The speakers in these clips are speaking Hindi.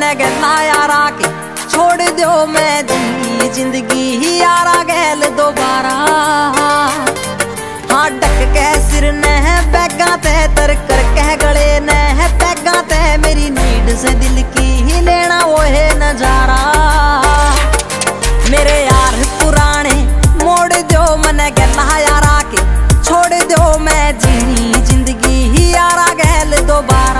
मने गला यारा के छोड़ दो मैं जिंदगी ही यारा गैल दोबारा। हाँ डक के सिर ने बैगा ते तर कर कह गले ने बैगा ते मेरी नीड से दिल की ही लेना वो है नजारा। मेरे यार पुराने मोड़ दो मने गला यारा के छोड़ दो मैं जिंदगी ही यारा गैल दोबारा।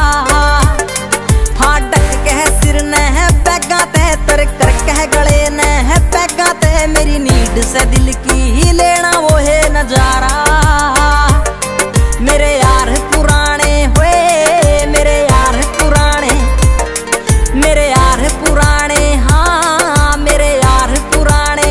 हाँ डक के सिर ने बैगा ते तर कर कह गले ने बैगा ते मेरी नीड से दिल की ही लेना वो है नजारा। मेरे यार पुराने हुए मेरे यार पुराने मेरे यार पुराने हाँ मेरे यार पुराने।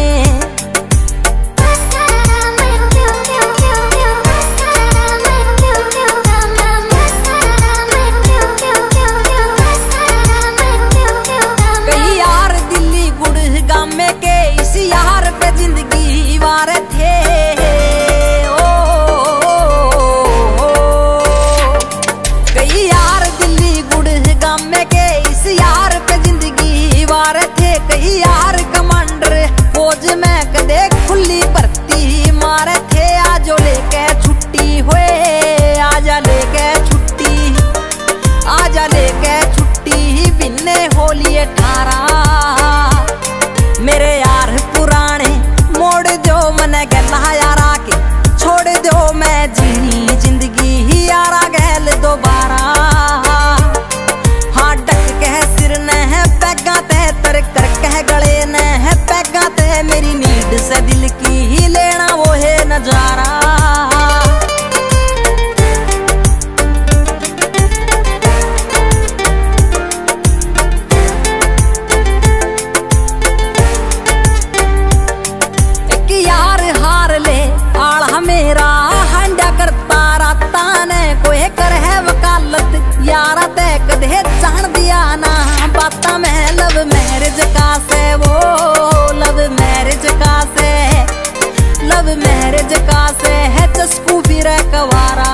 कई यार दिल्ली गुड़गांव में के इस यार पे जिंदगी वार थे। कई यार दिल्ली गुड़गांव में के इस यार पे जिंदगी वार थे। कई यार कमांडर फौज में कदे खुली भर्ती मारे थे। आजो लेके छुट्टी हुए आजा लेके छुट्टी आजा लेके छुट्टी बिन्ने होली 18। मेरे यार पुराने मोड़ दो मने गला यारा के छोड़ दो मैं जिंदगी ही यारा गैल दोबारा। हाँ डक के सिर ने बैगा ते तर कर कह गले ने बैगा ते मेरी नीड से दिल की ही लेना वो है नजारा। मेरा हंडा करता राता ने कोई कर है वकालत यारा ते कदे जान दिया ना बाता में लव मैरिज का से वो लव मैरिज का से लव मैरिज का से है चस्कू भी रे कवारा।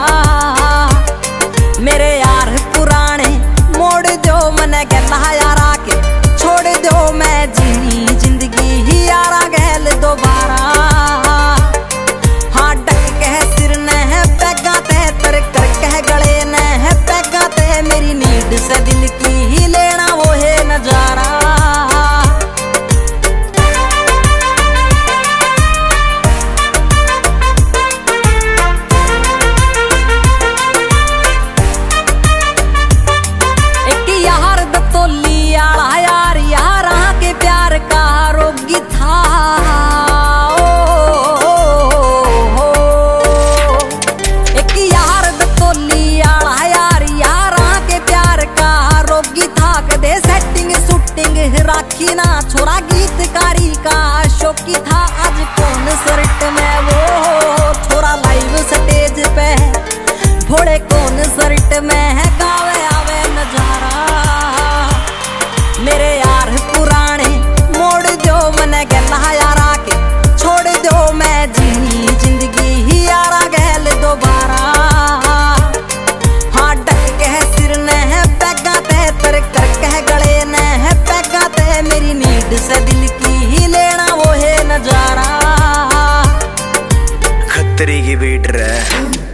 मेरे यार पुराने मोड़ दो मने गला यारा के छोड़ दो मैं जिंदगी ही यारा गैल दोबारा। मेरी नीड से दिल की ही लेना वो है नजारा। एक यार दतोली आला यार यारा के प्यार का रोगी था। एक यार दतोली आला कदे सेटिंग शूटिंग राखी ना छोरा गीतकारी का शौकी था। आज कॉन्सर्ट में वो छोरा लाइव स्टेज पे भोड़े कॉन्सर्ट में है गावे आवे नजारा। मेरे यार पुराने मोड़ दो मने गला यारा के छोड़ दो मैं जिंदगी ही यारा गैल दोबारा। हाँ डक के सिर ने बैगा ते तर कर कह गले ने बैगा ते मेरी नीड से दिल की ही लेना वो है नजारा। खतरे की बेट रहा